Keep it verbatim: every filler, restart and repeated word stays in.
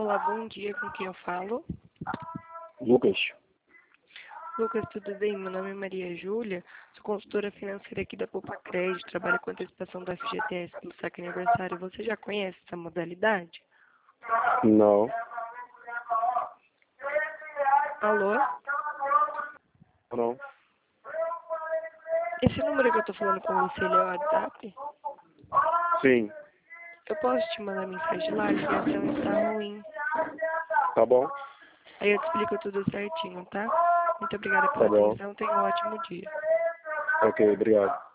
Olá, bom dia, com quem eu falo? Lucas. Lucas, tudo bem? Meu nome é Maria Júlia, sou consultora financeira aqui da Poupa Crédito, trabalho com antecipação do F G T S pelo saque aniversário. Você já conhece essa modalidade? Não. Alô? Não. Esse número que eu tô falando com você, ele é o WhatsApp? Sim. Eu posso te mandar mensagem lá? A ligação está ruim. Tá bom. Aí eu te explico tudo certinho, tá? Muito obrigada Tá pela bom. atenção, tenha um ótimo dia. Ok, obrigado.